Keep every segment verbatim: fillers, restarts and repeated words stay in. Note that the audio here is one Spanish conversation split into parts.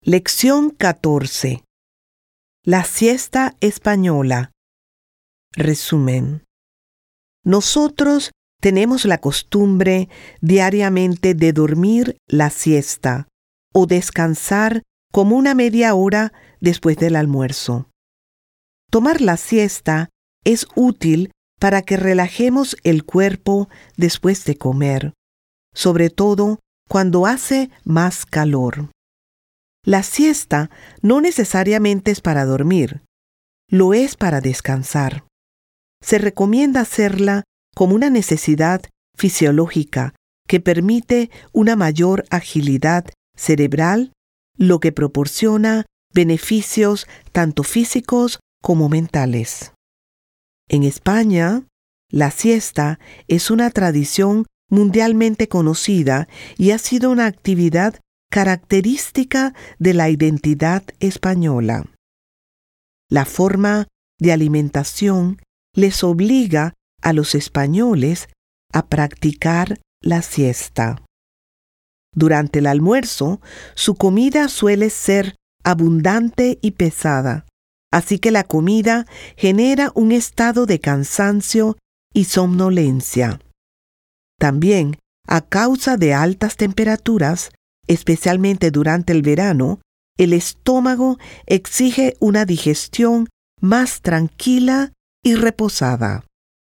Lección catorce. La siesta española. Resumen. Nosotros tenemos la costumbre diariamente de dormir la siesta o descansar como una media hora después del almuerzo. Tomar la siesta es útil para que relajemos el cuerpo después de comer, sobre todo cuando hace más calor. La siesta no necesariamente es para dormir, lo es para descansar. Se recomienda hacerla como una necesidad fisiológica que permite una mayor agilidad cerebral, lo que proporciona beneficios tanto físicos como mentales. En España, la siesta es una tradición mundialmente conocida y ha sido una actividad característica de la identidad española. La forma de alimentación les obliga a los españoles a practicar la siesta. Durante el almuerzo, su comida suele ser abundante y pesada, así que la comida genera un estado de cansancio y somnolencia. También, a causa de altas temperaturas, especialmente durante el verano, el estómago exige una digestión más tranquila y reposada.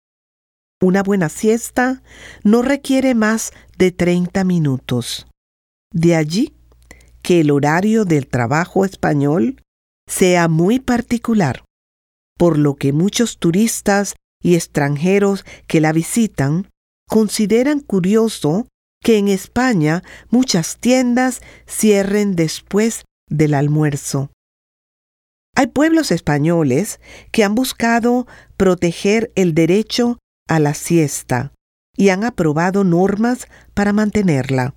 Una buena siesta no requiere más de treinta minutos. De allí que el horario del trabajo español sea muy particular, por lo que muchos turistas y extranjeros que la visitan consideran curioso que en España muchas tiendas cierren después del almuerzo. Hay pueblos españoles que han buscado proteger el derecho a la siesta y han aprobado normas para mantenerla.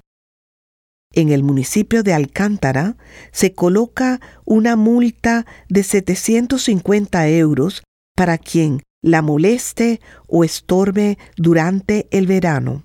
En el municipio de Alcántara se coloca una multa de setecientos cincuenta euros para quien la moleste o estorbe durante el verano.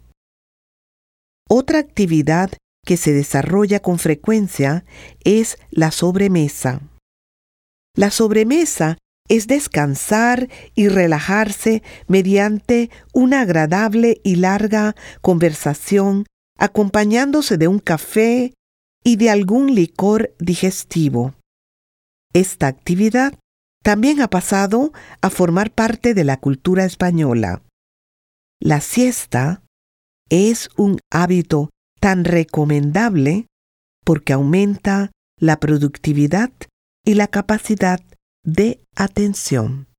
Otra actividad que se desarrolla con frecuencia es la sobremesa. La sobremesa es descansar y relajarse mediante una agradable y larga conversación acompañándose de un café y de algún licor digestivo. Esta actividad también ha pasado a formar parte de la cultura española. La siesta es un hábito tan recomendable porque aumenta la productividad y la capacidad de atención.